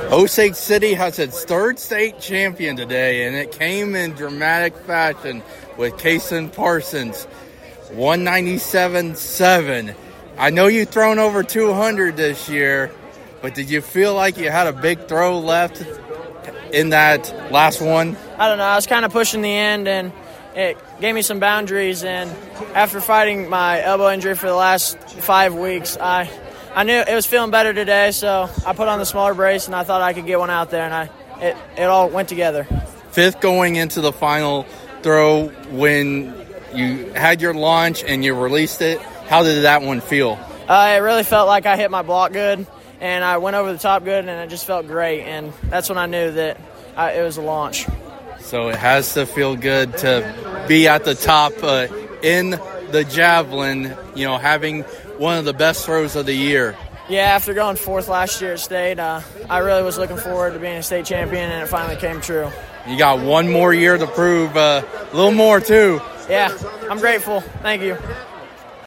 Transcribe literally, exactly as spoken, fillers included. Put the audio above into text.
Osage City has its third state champion today, and it came in dramatic fashion with Kason Parsons, one ninety-seven point seven. I know you've thrown over two hundred this year, but did you feel like you had a big throw left in that last one? I don't know. I was kind of pushing the end, and it gave me some boundaries. And after fighting my elbow injury for the last five weeks, I I knew it was feeling better today, so I put on the smaller brace, and I thought I could get one out there, and I it, it all went together. Fifth going into the final throw, when you had your launch and you released it, how did that one feel? Uh, it really felt like I hit my block good, and I went over the top good, and it just felt great, and that's when I knew that I, it was a launch. So it has to feel good to be at the top uh, in the javelin, you know, having one of the best throws of the year. Yeah, after going fourth last year at state, uh, I really was looking forward to being a state champion, and it finally came true. You got one more year to prove, uh, a little more too. Yeah, I'm grateful. Thank you.